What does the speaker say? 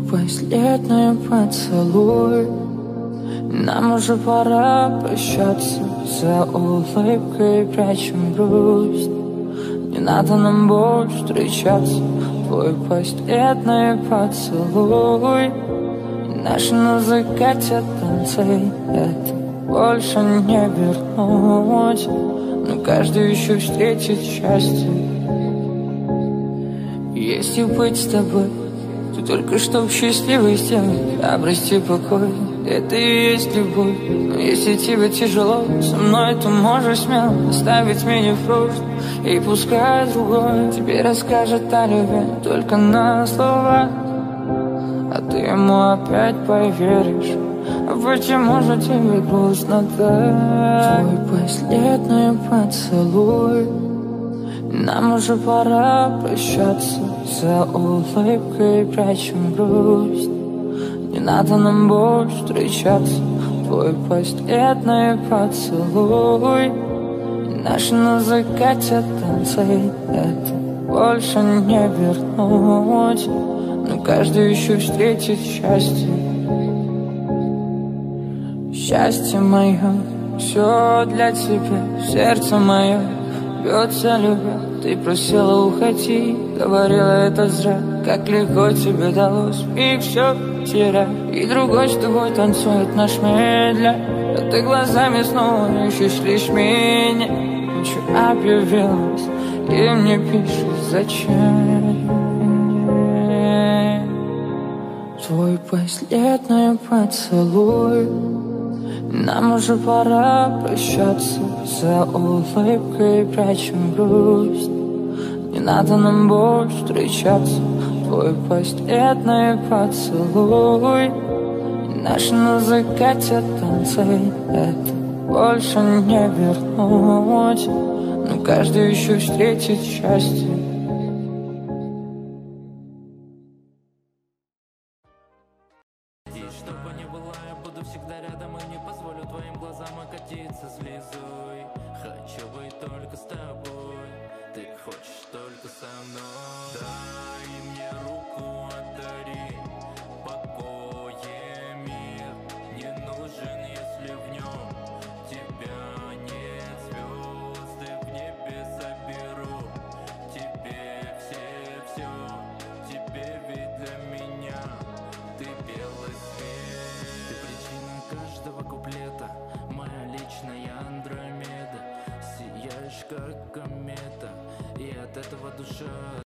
последний поцелуй. Нам уже пора прощаться, за улыбкой прячем грусть. Не надо нам больше встречаться, твой последний поцелуй. И наши на закате танцы, это больше не вернуть. Но каждый еще встретит счастье. Если быть с тобой, то только чтоб счастливой сделать, обрести покой. Это и есть любовь. Но если тебе тяжело со мной, то можешь смело оставить меня в прошлом. И пускай другой тебе расскажет о любви только на словах, а ты ему опять поверишь. А почему же тебе грустно так? Твой последний поцелуй. Нам уже пора прощаться, за улыбкой прячем грусть. Не надо нам больше встречаться, твой последний поцелуй. И наши на закате танцы, это больше не вернуть. Но каждый еще встретит счастье. Счастье мое, все для тебя, сердце мое бьется любя. Ты просила уходи, говорила это зря. Как легко тебе далось миг все терять. И другой с тобой танцует наш медля. А ты глазами снова ищешь лишь меня. Ночью объявилась и мне пишешь зачем. Твой последний поцелуй. Нам уже пора прощаться, за улыбкой прячем грусть. Не надо нам больше встречаться, твой последний поцелуй. И наши на закате танцы, это больше не вернуть. Но каждый еще встретит счастье. Чтобы не было, я буду всегда рядом и не позволю твоим глазам окатиться слезой. Хочу быть только с тобой, ты хочешь только со мной. Дай мне руку, одари покоем мир. Не нужен, если в нем тебя нет. Звезды в небе заберу, тебе все, тебе ведь для меня ты белый свет. Ты причина каждого куплета, моя личная Андромеда. Сияешь как комета, и от этого душа